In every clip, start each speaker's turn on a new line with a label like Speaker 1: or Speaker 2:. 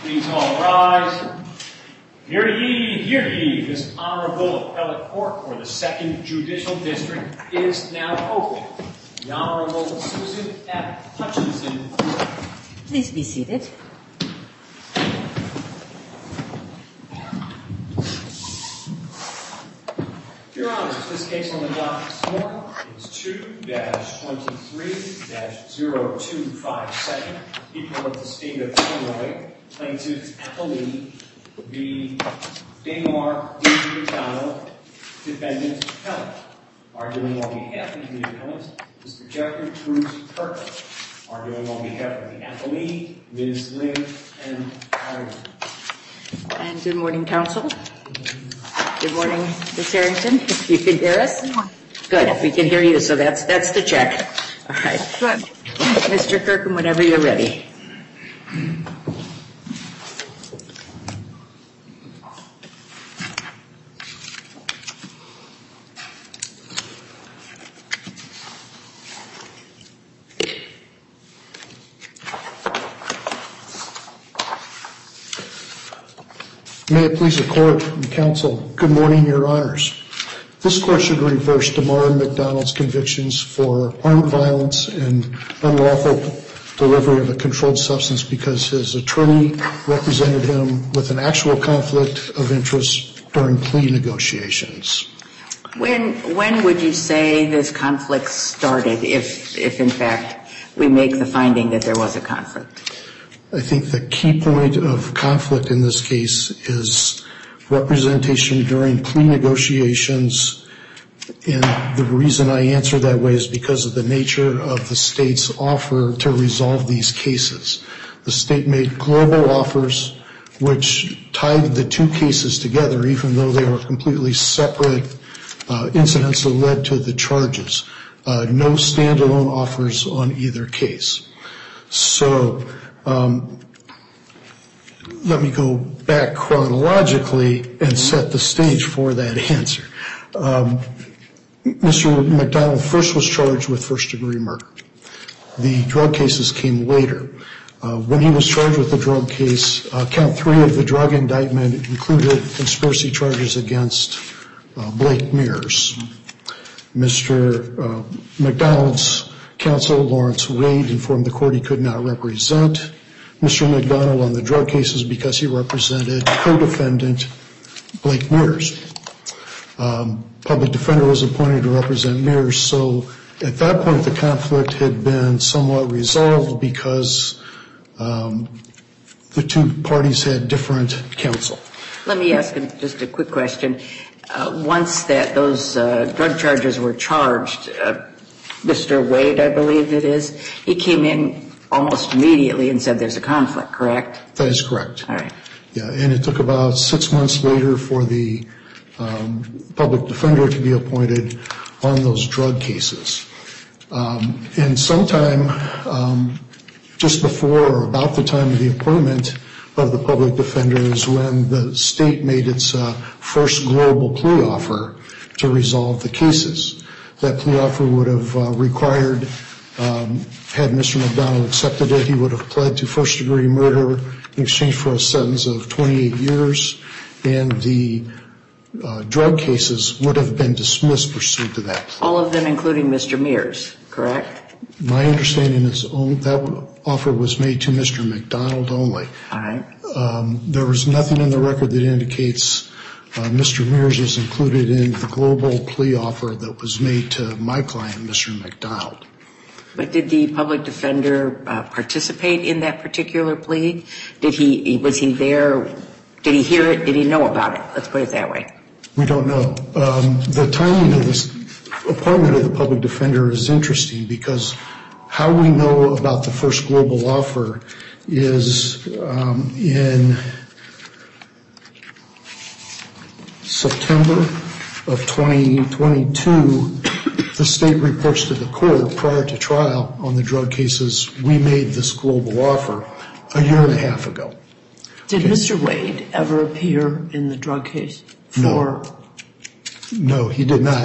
Speaker 1: Please all rise. Hear ye, this Honorable Appellate Court for the 2nd Judicial District is now open. The Honorable Susan F. Hutchinson.
Speaker 2: Please be seated.
Speaker 1: Your Honors, this case on the docket this morning is 2-23-0257, people of the state of Illinois, plaintiff's appellee, v. Damar D. McDonald, defendant's appellant. Arguing on behalf of the appellant, Mr. Jeffrey Bruce Kirkham. Arguing on behalf of the appellee, Ms. Lynn M. Harrington.
Speaker 2: And good morning, counsel. Good morning, Ms. Harrington. If you can hear us. Good. We can hear you, so that's the check. All right. Good. Mr. Kirkham, whenever you're ready.
Speaker 3: May it please the Court and Counsel, good morning, Your Honors. This Court should reverse Damar McDonald's convictions for armed violence and unlawful delivery of a controlled substance because his attorney represented him with an actual conflict of interest during plea negotiations.
Speaker 2: When would you say this conflict started, if in fact we make the finding that there was a conflict?
Speaker 3: I think the key point of conflict in this case is representation during plea negotiations, and the reason I answer that way is because of the nature of the state's offer to resolve these cases. The state made global offers which tied the two cases together, even though they were completely separate incidents that led to the charges. No standalone offers on either case. So let me go back chronologically and set the stage for that answer. Mr. McDonald first was charged with first-degree murder. The drug cases came later. When he was charged with the drug case, count 3 of the drug indictment included conspiracy charges against Blake Mears. Mr. McDonald's counsel, Lawrence Wade, informed the court he could not represent Mr. McDonald on the drug cases because he represented co-defendant Blake Mears. Public defender was appointed to represent Mears, so at that point the conflict had been somewhat resolved because the two parties had different counsel.
Speaker 2: Let me ask just a quick question. Once those drug charges were charged, Mr. Wade, I believe it is, he came in almost immediately and said there's a conflict, correct?
Speaker 3: That is correct.
Speaker 2: All right.
Speaker 3: Yeah, and it took about 6 months later for the public defender to be appointed on those drug cases. And sometime just before or about the time of the appointment of the public defender is when the state made its first global plea offer to resolve the cases. That plea offer would have required, had Mr. McDonald accepted it, he would have pled to first-degree murder in exchange for a sentence of 28 years, and the drug cases would have been dismissed pursuant to that plea.
Speaker 2: All of them including Mr. Mears, correct?
Speaker 3: My understanding is that offer was made to Mr. McDonald only.
Speaker 2: All right.
Speaker 3: There was nothing in the record that indicates Mr. Mears was included in the global plea offer that was made to my client, Mr. McDonald.
Speaker 2: But did the public defender participate in that particular plea? Was he there? Did he hear it? Did he know about it? Let's put it that way.
Speaker 3: We don't know. The timing of this appointment of the public defender is interesting because how we know about the first global offer is in September of 2022, the state reports to the court prior to trial on the drug cases, we made this global offer a year and a half ago.
Speaker 4: Did Mr. Wade ever appear in the drug case?
Speaker 3: No, he did not.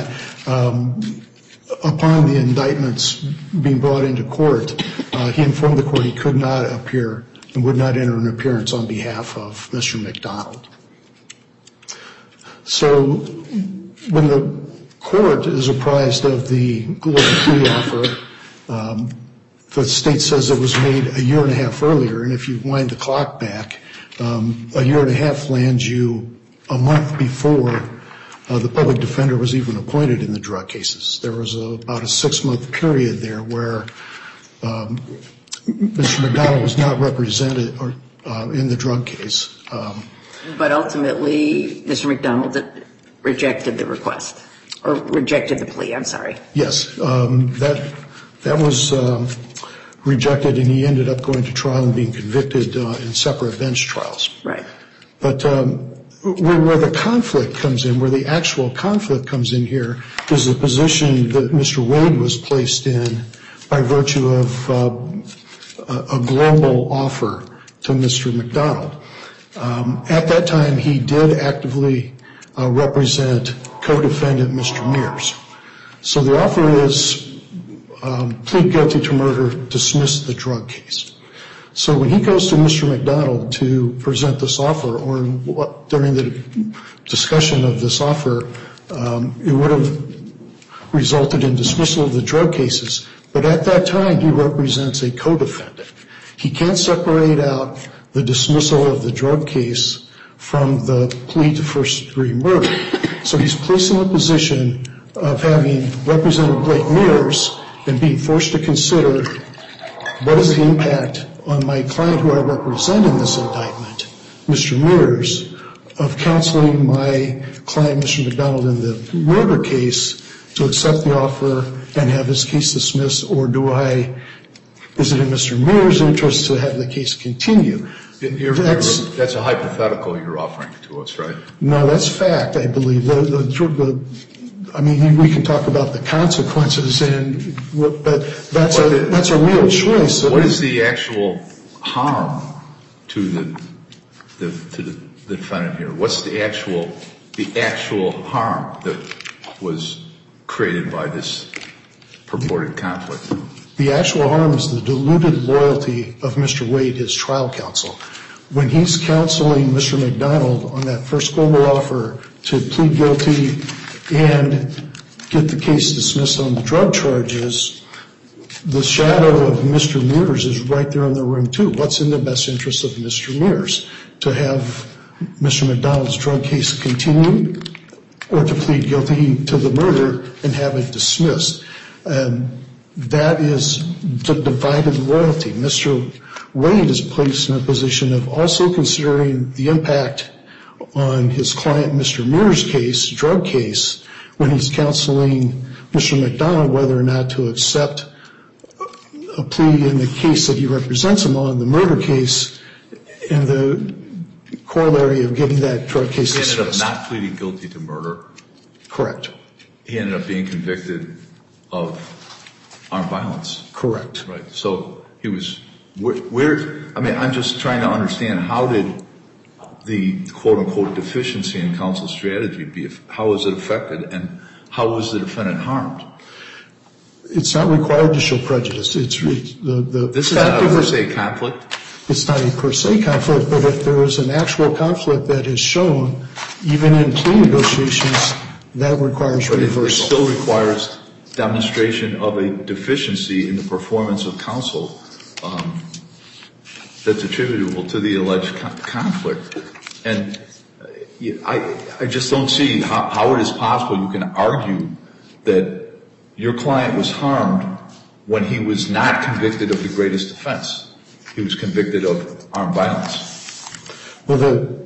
Speaker 3: Upon the indictments being brought into court, he informed the court he could not appear and would not enter an appearance on behalf of Mr. McDonald. So when the court is apprised of the global plea offer, the state says it was made a year and a half earlier, and if you wind the clock back, a year and a half lands you a month before the public defender was even appointed in the drug cases. There was about a 6-month period there where Mr. McDonald was not represented in the drug case.
Speaker 2: But ultimately, Mr. McDonald rejected the request, or rejected the plea, I'm sorry.
Speaker 3: Yes, that was rejected, and he ended up going to trial and being convicted in separate bench trials.
Speaker 2: Right.
Speaker 3: But where the conflict comes in, where the actual conflict comes in here, is the position that Mr. Wade was placed in by virtue of a global offer to Mr. McDonald. At that time, he did actively represent co-defendant Mr. Mears. So the offer is plead guilty to murder, dismiss the drug case. So when he goes to Mr. McDonald to present this offer, or during the discussion of this offer, it would have resulted in dismissal of the drug cases. But at that time, he represents a co-defendant. He can't separate out the dismissal of the drug case from the plea to first-degree murder. So he's placed in a position of having represented Blake Mears and being forced to consider what is the impact on my client who I represent in this indictment, Mr. Mears, of counseling my client, Mr. McDonald, in the murder case to accept the offer and have his case dismissed, or is it in Mr. Mears' interest to have the case continue?
Speaker 5: That's a hypothetical you're offering to us, right?
Speaker 3: No, that's fact, I believe. I mean, we can talk about the consequences, but that's a real choice.
Speaker 5: What is the actual harm to the defendant here? What's the actual harm that was created by this purported conflict?
Speaker 3: The actual harm is the diluted loyalty of Mr. Wade, his trial counsel. When he's counseling Mr. McDonald on that first global offer to plead guilty and get the case dismissed on the drug charges, the shadow of Mr. Mears is right there in the room, too. What's in the best interest of Mr. Mears? To have Mr. McDonald's drug case continue, or to plead guilty to the murder and have it dismissed? That is the divided loyalty. Mr. Wade is placed in a position of also considering the impact on his client, Mr. Mears' case, drug case, when he's counseling Mr. McDonald whether or not to accept a plea in the case that he represents him on, the murder case, and the corollary of getting that drug case dismissed.
Speaker 5: He ended up not pleading guilty to murder?
Speaker 3: Correct.
Speaker 5: He ended up being convicted of armed violence?
Speaker 3: Correct.
Speaker 5: Right. So he was, I'm just trying to understand, how did the quote-unquote deficiency in counsel's strategy how was it affected, and how was the defendant harmed?
Speaker 3: It's not required to show prejudice. This is
Speaker 5: not a per se conflict?
Speaker 3: It's not a per se conflict, but if there is an actual conflict that is shown, even in plea negotiations, that requires reversal.
Speaker 5: But it still requires demonstration of a deficiency in the performance of counsel that's attributable to the alleged conflict. And I just don't see how it is possible you can argue that your client was harmed when he was not convicted of the greatest offense. He was convicted of armed violence.
Speaker 3: Well,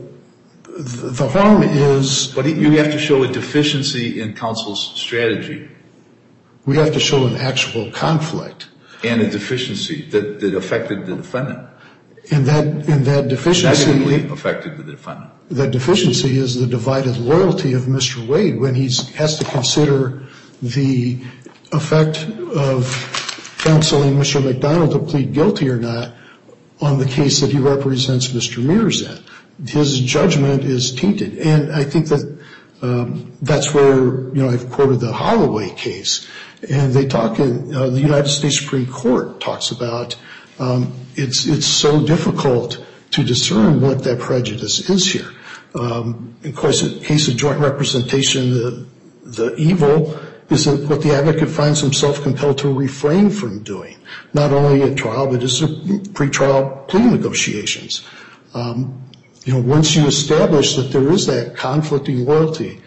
Speaker 3: the harm is...
Speaker 5: But you have to show a deficiency in counsel's strategy.
Speaker 3: We have to show an actual conflict.
Speaker 5: And a deficiency that affected the defendant.
Speaker 3: And that deficiency...
Speaker 5: Negatively affected the defendant.
Speaker 3: That deficiency is the divided loyalty of Mr. Wade when he has to consider the effect of counseling Mr. McDonald to plead guilty or not on the case that he represents Mr. Mears in. His judgment is tainted. And I think that that's where, I've quoted the Holloway case. And they talk in the United States Supreme Court talks about it's so difficult to discern what that prejudice is here. Of course, in case of joint representation, the evil is what the advocate finds himself compelled to refrain from doing, not only at trial, but as pre-trial plea negotiations. Once you establish that there is that conflicting loyalty,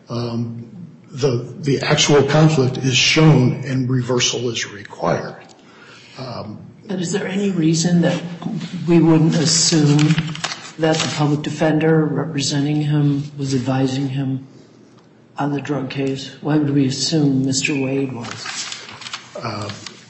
Speaker 3: the actual conflict is shown and reversal is required.
Speaker 4: But is there any reason that we wouldn't assume that the public defender representing him was advising him on the drug case? Why would we assume Mr. Wade was?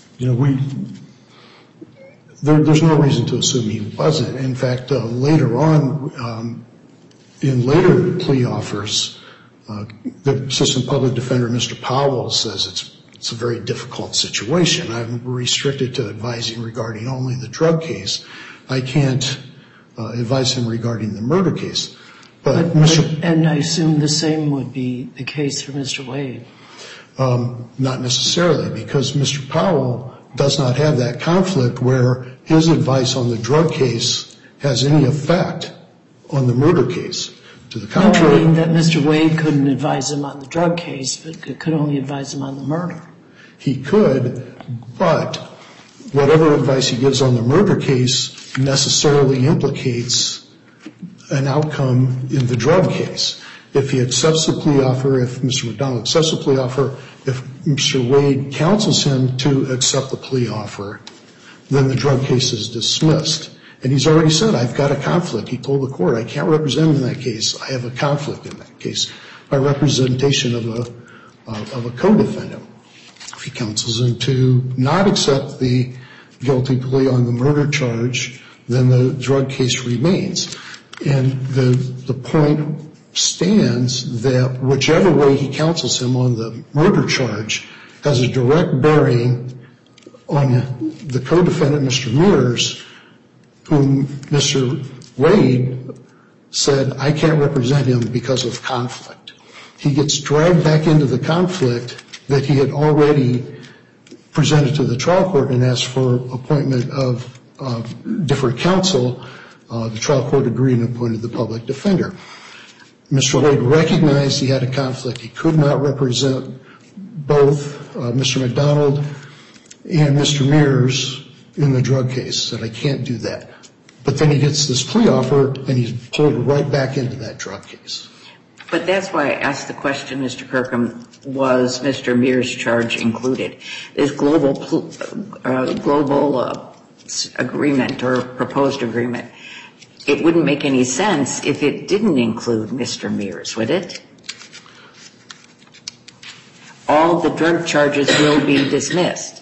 Speaker 3: There's no reason to assume he wasn't. In fact, later on, in later plea offers, the assistant public defender, Mr. Powell, says it's a very difficult situation. I'm restricted to advising regarding only the drug case. I can't advise him regarding the murder case.
Speaker 4: And I assume the same would be the case for Mr. Wade.
Speaker 3: Not necessarily, because Mr. Powell does not have that conflict where his advice on the drug case has any effect on the murder case. To the contrary.
Speaker 4: No, I mean that Mr. Wade couldn't advise him on the drug case, but could only advise him on the murder.
Speaker 3: He could, but whatever advice he gives on the murder case necessarily implicates an outcome in the drug case. If he accepts the plea offer, if Mr. McDonald accepts the plea offer, if Mr. Wade counsels him to accept the plea offer, then the drug case is dismissed. And he's already said, I've got a conflict. He told the court, I can't represent him in that case. I have a conflict in that case by representation of a co-defendant. If he counsels him to not accept the guilty plea on the murder charge, then the drug case remains. And the point stands that whichever way he counsels him on the murder charge has a direct bearing on the co-defendant, Mr. Mears, whom Mr. Wade said, I can't represent him because of conflict. He gets dragged back into the conflict that he had already presented to the trial court and asked for appointment of different counsel. The trial court agreed and appointed the public defender. Mr. Wade recognized he had a conflict. He could not represent both Mr. McDonald and Mr. Mears in the drug case. Said, I can't do that. But then he gets this plea offer, and he's pulled right back into that drug case.
Speaker 2: But that's why I asked the question, Mr. Kirkham, was Mr. Mears' charge included? This global agreement or proposed agreement, it wouldn't make any sense if it didn't include Mr. Mears, would it? All the drug charges will be dismissed.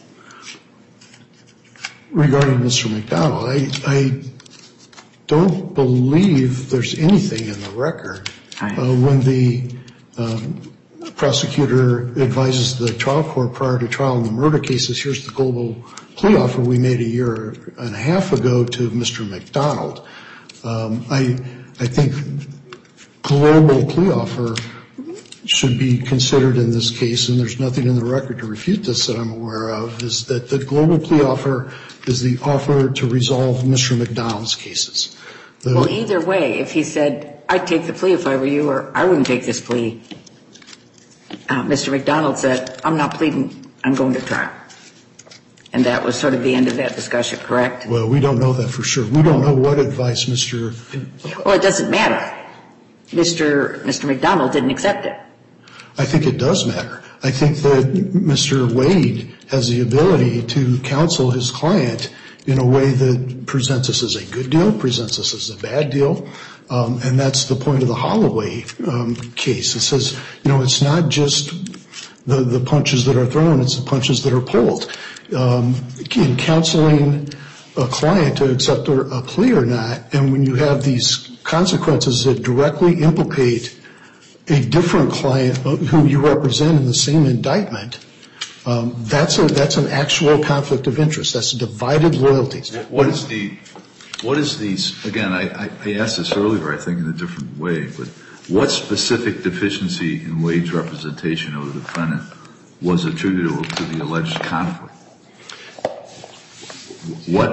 Speaker 3: Regarding Mr. McDonald, I don't believe there's anything in the record when the prosecutor advises the trial court prior to trial in the murder cases, here's the global plea offer we made a year and a half ago to Mr. McDonald. I think global plea offer should be considered in this case, and there's nothing in the record to refute this that I'm aware of, is that the global plea offer is the offer to resolve Mr. McDonald's cases.
Speaker 2: Well, either way, if he said, I'd take the plea if I were you, or I wouldn't take this plea, Mr. McDonald said, I'm not pleading, I'm going to trial. And that was sort of the end of that discussion, correct?
Speaker 3: Well, we don't know that for sure. We don't know what advice Mr.
Speaker 2: Well, it doesn't matter. Mr. McDonald didn't accept it.
Speaker 3: I think it does matter. I think that Mr. Wade has the ability to counsel his client in a way that presents us as a good deal, presents us as a bad deal, and that's the point of the Holloway case. It says, it's not just the punches that are thrown, it's the punches that are pulled. In counseling a client to accept a plea or not, and when you have these consequences that directly implicate a different client who you represent in the same indictment, that's an actual conflict of interest. That's divided loyalties.
Speaker 5: What is these, again, I asked this earlier, I think, in a different way, but what specific deficiency in Wade's representation of the defendant was attributable to the alleged conflict?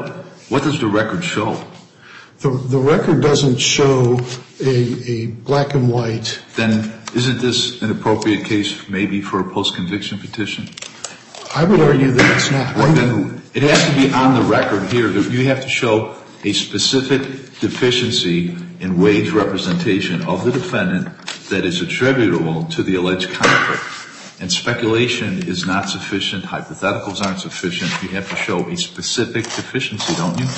Speaker 5: What does the record show?
Speaker 3: The record doesn't show a black and white.
Speaker 5: Then isn't this an appropriate case maybe for a post-conviction petition?
Speaker 3: I would argue that it's not.
Speaker 5: Well, then it has to be on the record here that you have to show a specific deficiency in wage representation of the defendant that is attributable to the alleged conflict. And speculation is not sufficient. Hypotheticals aren't sufficient. You have to show a specific deficiency, don't you?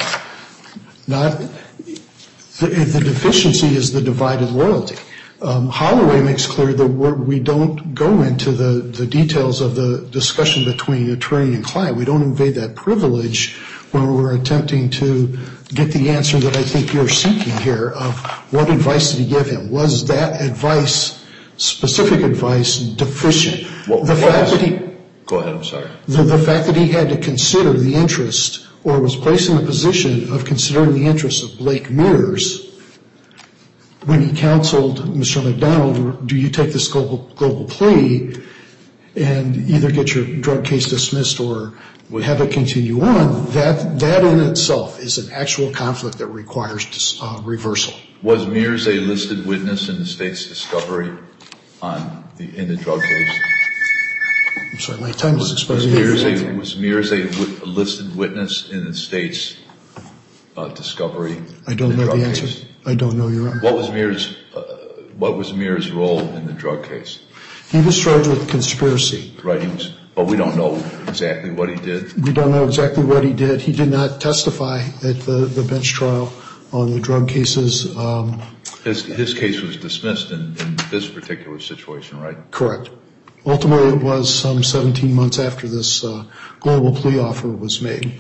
Speaker 3: The deficiency is the divided loyalty. Holloway makes clear that we don't go into the details of the discussion between attorney and client. We don't invade that privilege when we're attempting to get the answer that I think you're seeking here of what advice did he give him. Was that advice, specific advice, deficient?
Speaker 5: Go ahead, I'm sorry.
Speaker 3: The fact that he had to consider the interest or was placed in a position of considering the interests of Blake Mears when he counseled Mr. McDonald, do you take this global plea and either get your drug case dismissed or have it continue on, that in itself is an actual conflict that requires reversal. Was
Speaker 5: Mears a listed witness in the state's discovery in the drug case?
Speaker 3: I'm sorry, my time is expired.
Speaker 5: Was Mears a listed witness in the state's discovery?
Speaker 3: I don't know the answer.
Speaker 5: Case?
Speaker 3: I don't know, Your Honor.
Speaker 5: What was Mears' role in the drug case?
Speaker 3: He was charged with conspiracy.
Speaker 5: Right, but we don't know exactly what he did.
Speaker 3: We don't know exactly what he did. He did not testify at the bench trial on the drug cases.
Speaker 5: His case was dismissed in this particular situation, right?
Speaker 3: Correct. Ultimately, it was some 17 months after this global plea offer was made.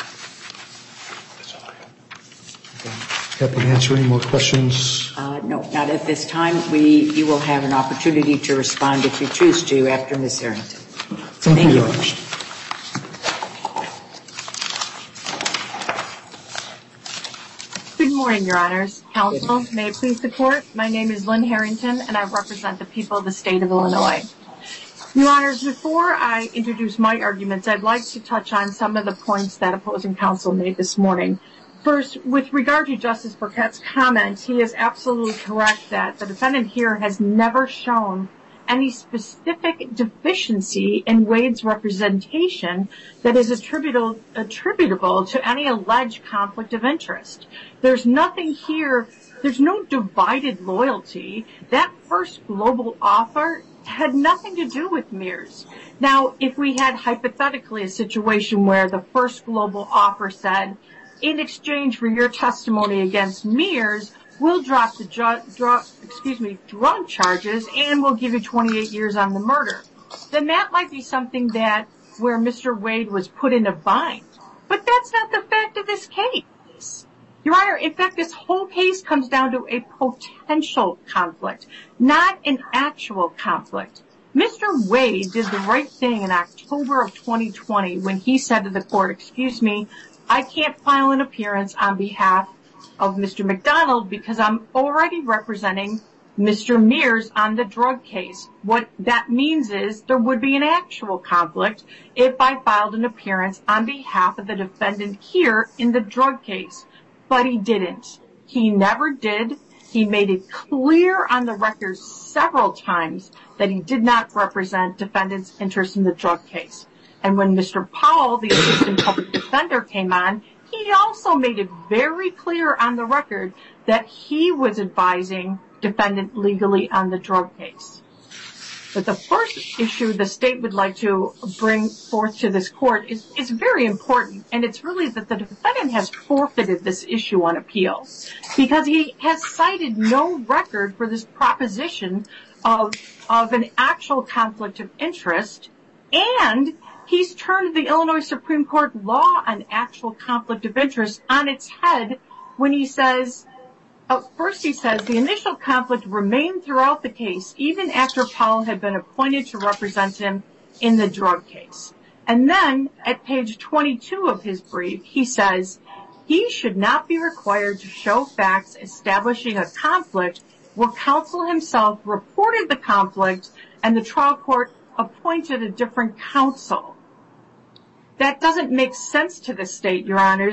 Speaker 3: Happy to answer any more questions.
Speaker 2: No, not at this time. You will have an opportunity to respond if you choose to after Ms. Harrington.
Speaker 3: Thank you, Your Honor.
Speaker 6: Good morning, Your Honors. Counsel, may it please the Court, my name is Lynn Harrington, and I represent the people of the state of Illinois. Your Honors, before I introduce my arguments, I'd like to touch on some of the points that opposing counsel made this morning. First, with regard to Justice Burkett's comment, he is absolutely correct that the defendant here has never shown any specific deficiency in Wade's representation that is attributable to any alleged conflict of interest. There's nothing here, there's no divided loyalty. That first global offer had nothing to do with Mears. Now, if we had hypothetically a situation where the first global offer said, in exchange for your testimony against Mears, we'll drop the drug charges and we'll give you 28 years on the murder, then that might be something that where Mr. Wade was put in a bind. But that's not the fact of this case. Your Honor, in fact, this whole case comes down to a potential conflict, not an actual conflict. Mr. Wade did the right thing in October of 2020 when he said to the court, excuse me, I can't file an appearance on behalf of Mr. McDonald because I'm already representing Mr. Mears on the drug case. What that means is there would be an actual conflict if I filed an appearance on behalf of the defendant here in the drug case. But he didn't. He never did. He made it clear on the record several times that he did not represent defendant's interest in the drug case. And when Mr. Powell, the assistant public defender, came on, he also made it very clear on the record that he was advising defendant legally on the drug case. But the first issue the state would like to bring forth to this court is very important, and it's really that the defendant has forfeited this issue on appeal because he has cited no record for this proposition of an actual conflict of interest, and he's turned the Illinois Supreme Court law on actual conflict of interest on its head when he says, first he says, the initial conflict remained throughout the case even after Powell had been appointed to represent him in the drug case. And then at page 22 of his brief, he says, he should not be required to show facts establishing a conflict where counsel himself reported the conflict and the trial court appointed a different counsel. That doesn't make sense to the state, Your Honors,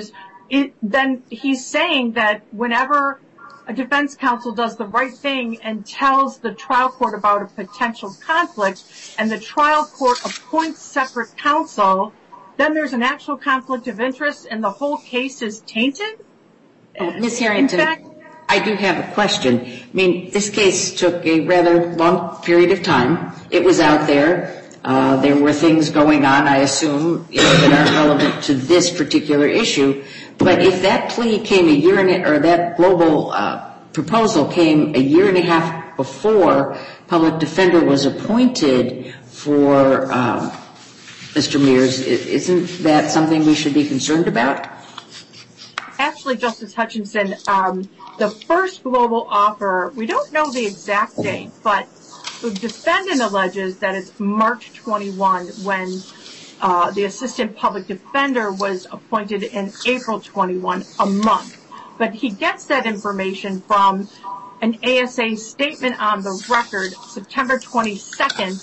Speaker 6: then he's saying that whenever a defense counsel does the right thing and tells the trial court about a potential conflict and the trial court appoints separate counsel, then there's an actual conflict of interest and the whole case is tainted?
Speaker 2: Ms. Harrington, I do have a question. I mean, this case took a rather long period of time. It was out there. There were things going on, I assume, that aren't relevant to this particular issue. But if that plea came that global proposal came a year and a half before public defender was appointed for Mr. Mears, isn't that something we should be concerned about?
Speaker 6: Actually, Justice Hutchinson, the first global offer, we don't know the exact date, but the defendant alleges that it's March 21 when the assistant public defender was appointed in April 21, a month. But he gets that information from an ASA statement on the record, September 26th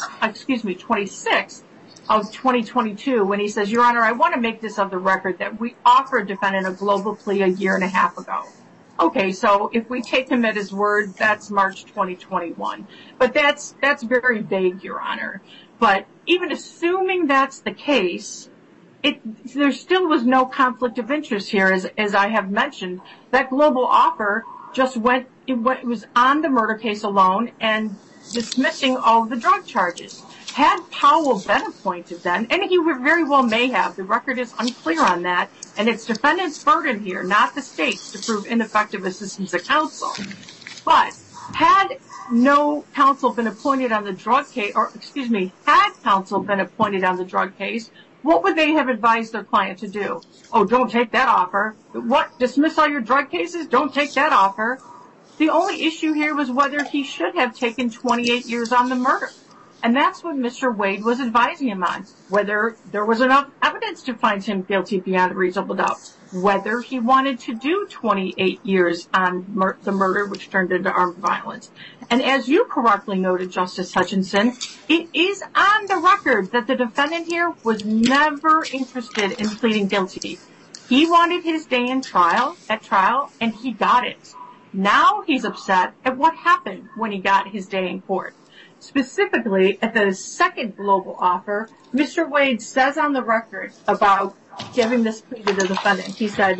Speaker 6: of 2022, when he says, Your Honor, I want to make this of the record that we offered defendant a global plea a year and a half ago. Okay, so if we take him at his word, that's March 2021. But that's very vague, Your Honor. But even assuming that's the case, there still was no conflict of interest here, as I have mentioned. That global offer just it was on the murder case alone and dismissing all of the drug charges. Had Powell been appointed then, and he very well may have, the record is unclear on that, and it's defendant's burden here, not the state's, to prove ineffective assistance of counsel. But had no counsel been appointed on the drug case, had counsel been appointed on the drug case, what would they have advised their client to do? Oh, don't take that offer. What? Dismiss all your drug cases? Don't take that offer. The only issue here was whether he should have taken 28 years on the murder. And that's what Mr. Wade was advising him on, whether there was enough evidence to find him guilty beyond a reasonable doubt, whether he wanted to do 28 years on the murder, which turned into armed violence. And as you correctly noted, Justice Hutchinson, it is on the record that the defendant here was never interested in pleading guilty. He wanted his day at trial, and he got it. Now he's upset at what happened when he got his day in court. Specifically, at the second global offer, Mr. Wade says on the record about giving this plea to the defendant, he said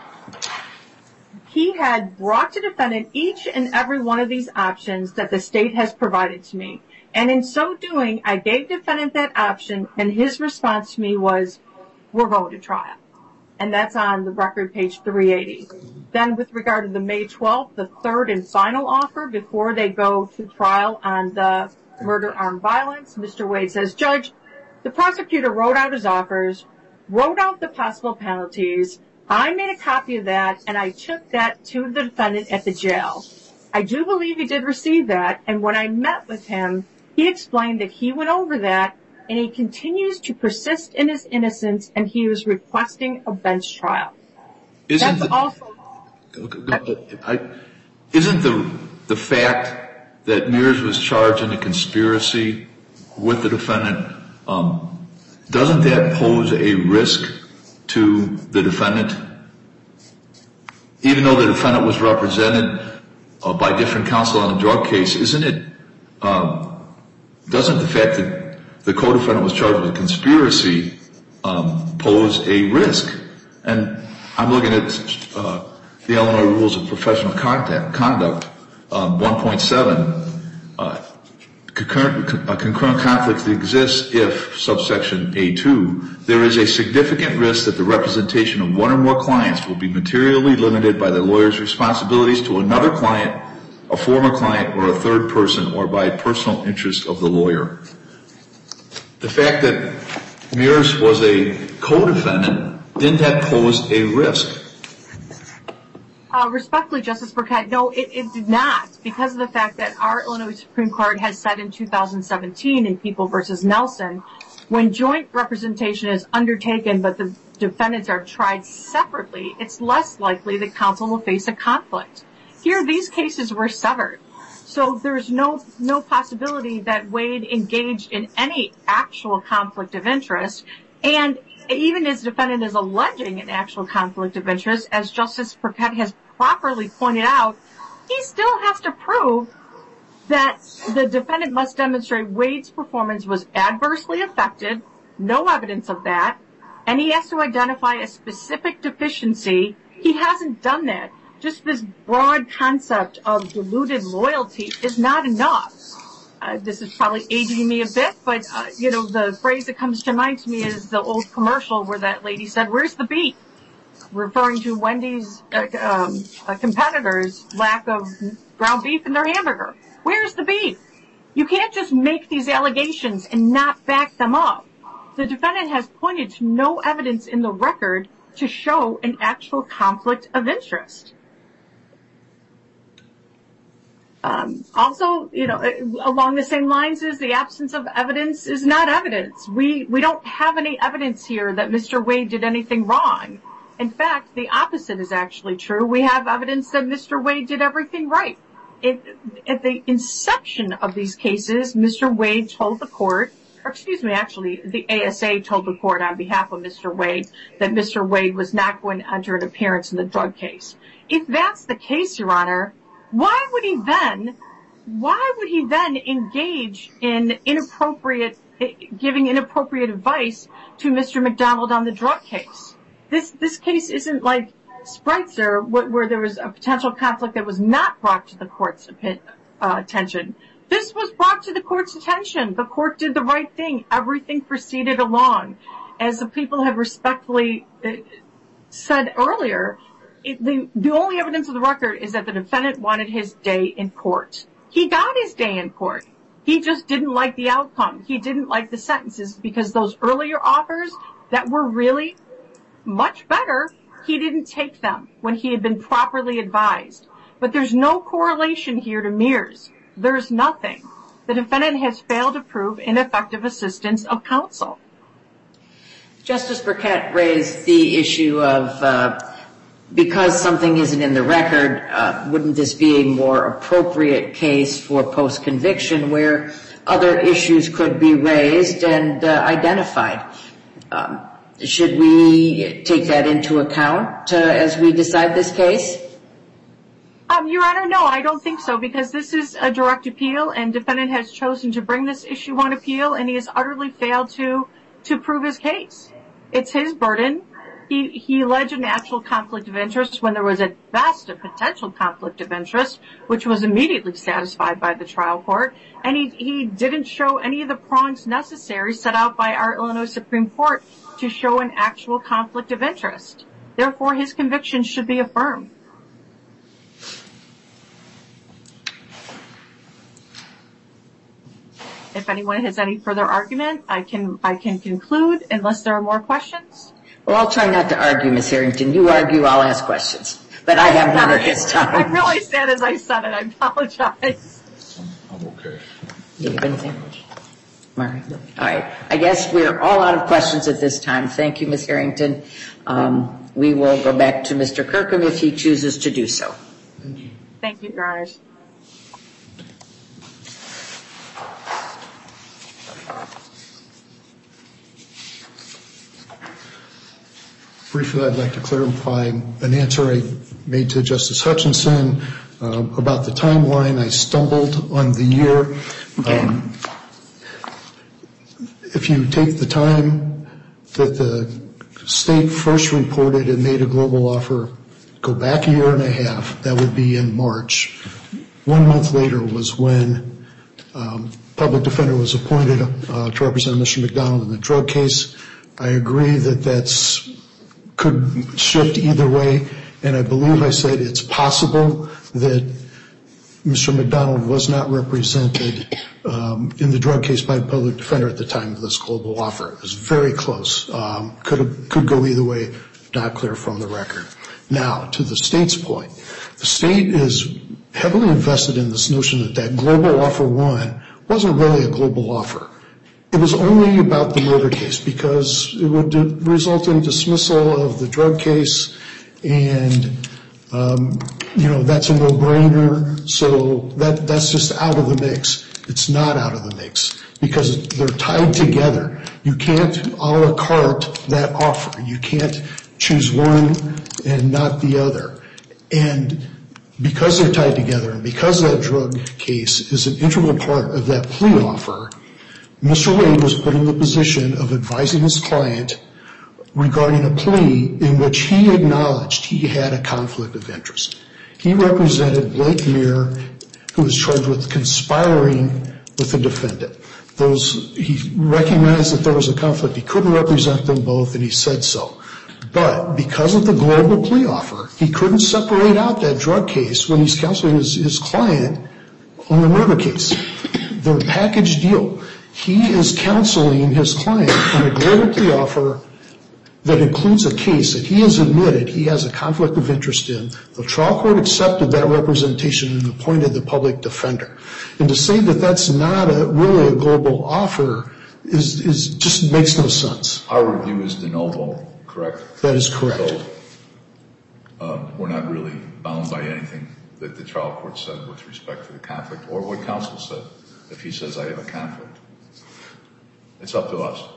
Speaker 6: he had brought to defendant each and every one of these options that the state has provided to me. And in so doing, I gave defendant that option, and his response to me was, we're going to trial. And that's on the record, page 380. Then with regard to the May 12th, the third and final offer before they go to trial on the murder armed violence, Mr. Wade says, Judge, the prosecutor wrote out his offers, wrote out the possible penalties. I made a copy of that, and I took that to the defendant at the jail. I do believe he did receive that, and when I met with him, he explained that he went over that, and he continues to persist in his innocence, and he was requesting a bench trial.
Speaker 5: Isn't the fact that Mears was charged in a conspiracy with the defendant, doesn't that pose a risk to the defendant? Even though the defendant was represented by different counsel on the drug case, doesn't the fact that the co-defendant was charged with a conspiracy pose a risk? And I'm looking at the Illinois Rules of Professional Conduct, 1.7. Concurrent conflicts exist if, subsection A2, there is a significant risk that the representation of one or more clients will be materially limited by the lawyer's responsibilities to another client, a former client, or a third person, or by personal interest of the lawyer. The fact that Mears was a co-defendant, didn't that pose a risk?
Speaker 6: Respectfully, Justice Burkett, no, it did not, because of the fact that our Illinois Supreme Court has said in 2017 in People v. Nelson, when joint representation is undertaken but the defendants are tried separately, it's less likely that counsel will face a conflict. Here, these cases were severed. So there's no possibility that Wade engaged in any actual conflict of interest. And even as defendant is alleging an actual conflict of interest, as Justice Burkett has properly pointed out, he still has to prove that the defendant must demonstrate Wade's performance was adversely affected, no evidence of that, and he has to identify a specific deficiency. He hasn't done that. Just this broad concept of diluted loyalty is not enough. This is probably aging me a bit, but, the phrase that comes to mind to me is the old commercial where that lady said, "Where's the beef?" referring to Wendy's competitors' lack of ground beef in their hamburger. Where's the beef? You can't just make these allegations and not back them up. The defendant has pointed to no evidence in the record to show an actual conflict of interest. Also, along the same lines as the absence of evidence is not evidence. We don't have any evidence here that Mr. Wade did anything wrong. In fact, the opposite is actually true. We have evidence that Mr. Wade did everything right. At the inception of these cases, Mr. Wade told the court, the ASA told the court on behalf of Mr. Wade that Mr. Wade was not going to enter an appearance in the drug case. If that's the case, Your Honor, why would he then engage in giving inappropriate advice to Mr. McDonald on the drug case? This case isn't like Spritzer, where there was a potential conflict that was not brought to the court's attention. This was brought to the court's attention. The court did the right thing. Everything proceeded along. As the people have respectfully said earlier, the only evidence of the record is that the defendant wanted his day in court. He got his day in court. He just didn't like the outcome. He didn't like the sentences because those earlier offers that were really much better, he didn't take them when he had been properly advised. But there's no correlation here to Mears. There's nothing. The defendant has failed to prove ineffective assistance of counsel.
Speaker 2: Justice Burkett raised the issue of because something isn't in the record, wouldn't this be a more appropriate case for post-conviction where other issues could be raised and identified? Should we take that into account as we decide this case?
Speaker 6: Your Honor, no, I don't think so, because this is a direct appeal, and defendant has chosen to bring this issue on appeal, and he has utterly failed to prove his case. It's his burden. He alleged an actual conflict of interest when there was at best a potential conflict of interest, which was immediately satisfied by the trial court, and he didn't show any of the prongs necessary set out by our Illinois Supreme Court to show an actual conflict of interest. Therefore, his conviction should be affirmed. If anyone has any further argument, I can conclude unless there are more questions.
Speaker 2: Well, I'll try not to argue, Ms. Harrington. You argue, I'll ask questions. But I have none at this time.
Speaker 6: I really said as I said it. I apologize.
Speaker 5: I'm okay.
Speaker 2: Do you have anything? All right. I guess we're all out of questions at this time. Thank you, Ms. Harrington. We will go back to Mr. Kirkham if he chooses to do so.
Speaker 6: Thank you, Your Honors.
Speaker 3: Briefly, I'd like to clarify an answer I made to Justice Hutchinson about the timeline. I stumbled on the year.
Speaker 2: Okay.
Speaker 3: If you take the time that the state first reported and made a global offer, go back a year and a half, that would be in March. 1 month later was when public defender was appointed to represent Mr. McDonald in the drug case. I agree that could shift either way, and I believe I said it's possible that Mr. McDonald was not represented in the drug case by the public defender at the time of this global offer. It was very close. Could go either way, not clear from the record. Now, to the state's point, the state is heavily invested in this notion that global offer one wasn't really a global offer. It was only about the murder case because it would result in dismissal of the drug case, and that's a no-brainer. So that's just out of the mix. It's not out of the mix because they're tied together. You can't a la carte that offer. You can't choose one and not the other. And because they're tied together and because that drug case is an integral part of that plea offer, Mr. Wade was put in the position of advising his client regarding a plea in which he acknowledged he had a conflict of interest. He represented Blake Muir, who was charged with conspiring with the defendant. He recognized that there was a conflict. He couldn't represent them both, and he said so. But because of the global plea offer, he couldn't separate out that drug case when he's counseling his client on the murder case. They're a package deal. He is counseling his client on a global plea offer that includes a case that he has admitted he has a conflict of interest in. The trial court accepted that representation and appointed the public defender. And to say that that's not really a global offer is just makes no sense.
Speaker 5: Our review is de novo, correct?
Speaker 3: That is correct.
Speaker 5: So we're not really bound by anything that the trial court said with respect to the conflict or what counsel said if he says I have a conflict. It's up to us.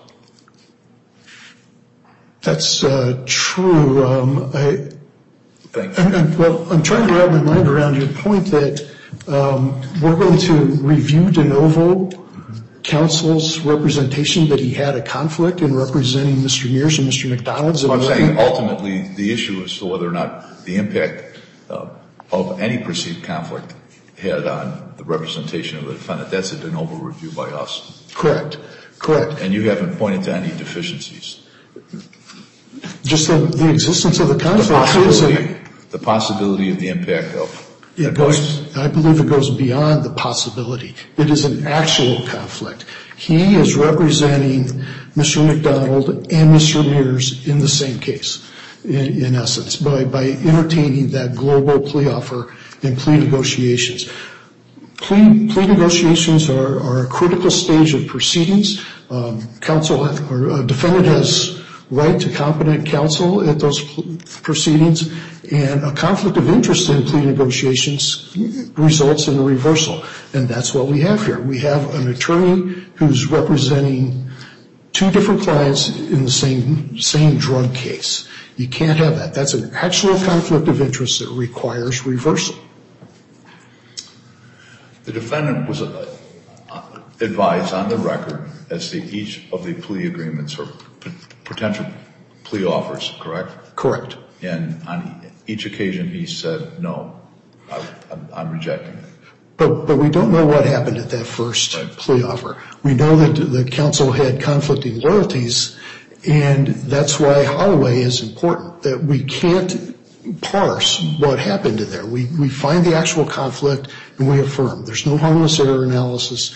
Speaker 3: That's true.
Speaker 5: Thank you.
Speaker 3: Well, I'm trying to wrap my mind around your point that we're going to review de novo counsel's representation that he had a conflict in representing Mr. Mears and Mr. McDonald's.
Speaker 5: So I'm saying ultimately the issue is whether or not the impact of any perceived conflict had on the representation of the defendant. That's a de novo review by us.
Speaker 3: Correct.
Speaker 5: And you haven't pointed to any deficiencies.
Speaker 3: Just the existence of the conflict.
Speaker 5: The possibility of the impact of
Speaker 3: it goes. I believe it goes beyond the possibility. It is an actual conflict. He is representing Mr. McDonald and Mr. Mears in the same case, in essence, by entertaining that global plea offer and plea negotiations. Plea negotiations are a critical stage of proceedings. Counsel or a defendant has right to competent counsel at those proceedings, and a conflict of interest in plea negotiations results in a reversal. And that's what we have here. We have an attorney who's representing two different clients in the same drug case. You can't have that. That's an actual conflict of interest that requires reversal.
Speaker 5: The defendant was advised on the record as to each of the plea agreements or potential plea offers, correct?
Speaker 3: Correct.
Speaker 5: And on each occasion he said, no, I'm rejecting it.
Speaker 3: But we don't know what happened at that first plea offer. We know that the counsel had conflicting loyalties, and that's why Holloway is important, that we can't parse what happened in there. We find the actual conflict and we affirm. There's no harmless error analysis.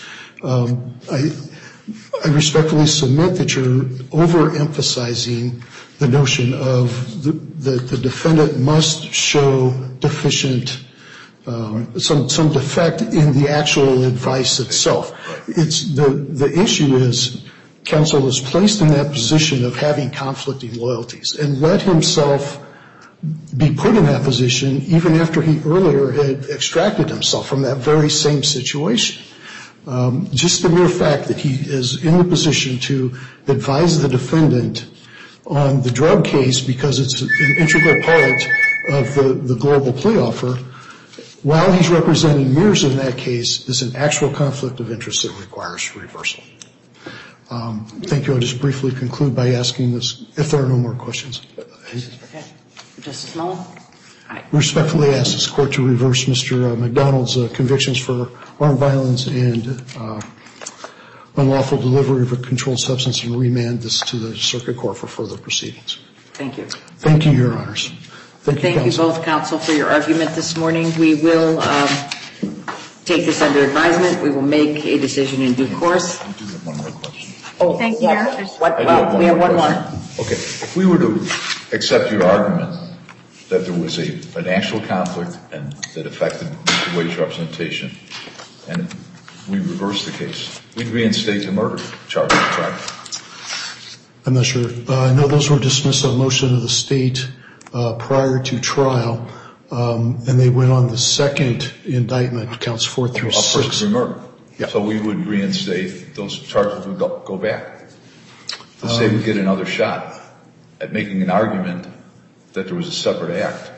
Speaker 3: I respectfully submit that you're overemphasizing the notion of the defendant must show deficient, some defect in the actual advice itself. It's the issue is counsel was placed in that position of having conflicting loyalties and let himself be put in that position even after he earlier had extracted himself from that very same situation. Just the mere fact that he is in the position to advise the defendant on the drug case because it's an integral part of the global plea offer, while he's representing Mears in that case, is an actual conflict of interest that requires reversal. Thank you. I'll just briefly conclude by asking this, if there are no more questions.
Speaker 2: Okay. Justice Mullen?
Speaker 3: Respectfully ask this court to reverse Mr. McDonald's convictions for armed violence and unlawful delivery of a controlled substance and remand this to the circuit court for further proceedings.
Speaker 2: Thank you.
Speaker 3: Thank you, Your Honors. Thank you, counsel.
Speaker 2: Thank you both, counsel, for your argument this morning. We will take this under advisement. We will make a decision in due course.
Speaker 5: I do have one more question.
Speaker 2: Oh,
Speaker 6: Thank you.
Speaker 2: Well, we have one more.
Speaker 5: Okay. If we were to accept your argument that there was an actual conflict and that affected the wage representation, and we reverse the case, we'd reinstate the murder charges, correct?
Speaker 3: I'm not sure. I know those were dismissed on motion of the state prior to trial. and they went on the second indictment, counts 4 through 6.
Speaker 5: First-degree murder.
Speaker 3: Yeah.
Speaker 5: So we would reinstate, those charges would go back. The state would get another shot at making an argument that there was a separate act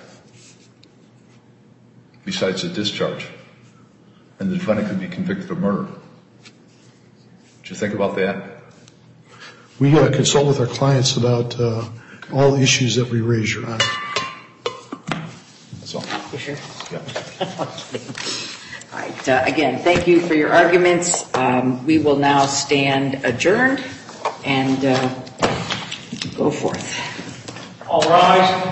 Speaker 5: besides the discharge, and the defendant could be convicted of murder. Did you think about that?
Speaker 3: We consult with our clients about all issues that we raise, Your Honor.
Speaker 5: That's all.
Speaker 2: You sure?
Speaker 5: Yeah.
Speaker 2: All right. Again, thank you for your arguments. We will now stand adjourned and go forth.
Speaker 1: All rise.